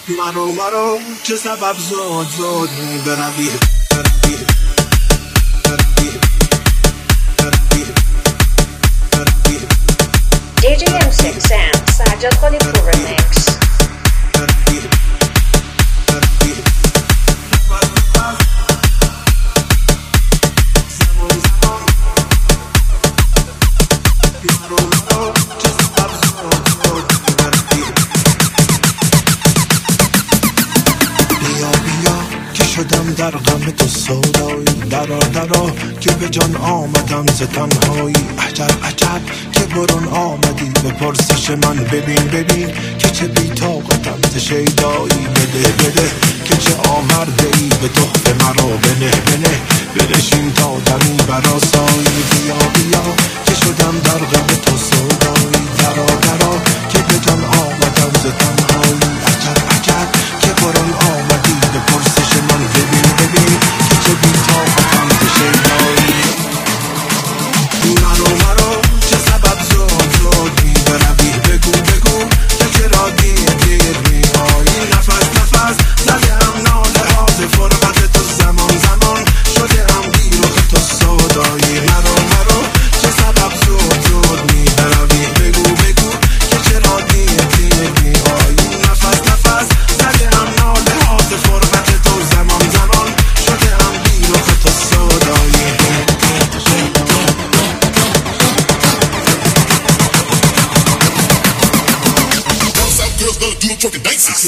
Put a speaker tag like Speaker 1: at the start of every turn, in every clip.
Speaker 1: مرو چه سبب زود بروی
Speaker 2: DJ M6 Sound Sajjad Khalilpur Remix.
Speaker 1: شدم در غم تو سودایی درا که به جان آمدم ز تنهایی عجب که برون آمدی به پرسش من ببین که چه بی طاقتم ز شیدایی بده که چه آورده ای به تحفه مرا بنه بنشین تا دمی برآسایی بیا که شدم در غم تو سودایی درا که به جان آمدم ز تنهایی عجب که برون آمدی به پرسش من ببین که چه بی طاقتم ز شیدایی مرو چه سبب زود می بروی بگو که چرا دیر می آیی نفس زده ام ناله ها ز فرقت تو زمان شده ام بی رخ تو سودایی مرو چه سبب زود می بروی بگو که چرا دیر می آیی نفس زده ام ناله ها ز فرقت تو زمان شده ام بی رخ تو سودایی
Speaker 3: Girls gonna do them twerking dances.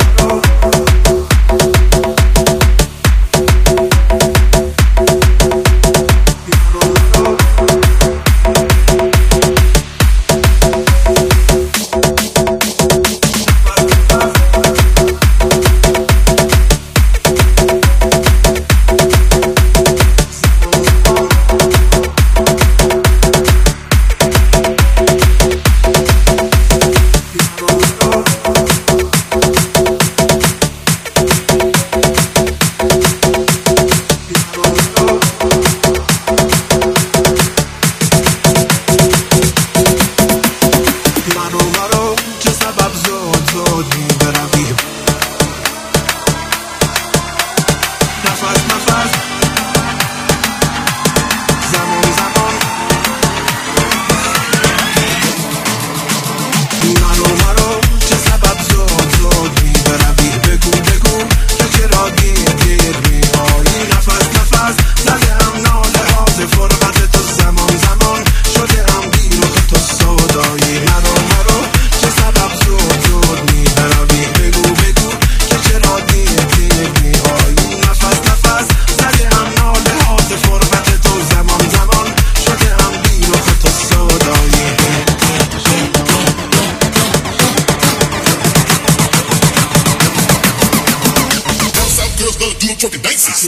Speaker 3: Girls gonna do them twerking dances.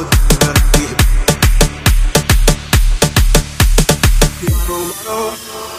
Speaker 1: مرو